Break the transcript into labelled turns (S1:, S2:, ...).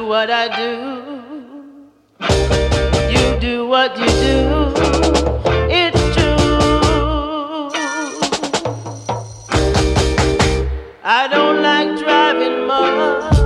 S1: what I do. You do what you do. It's true. I don't like driving much.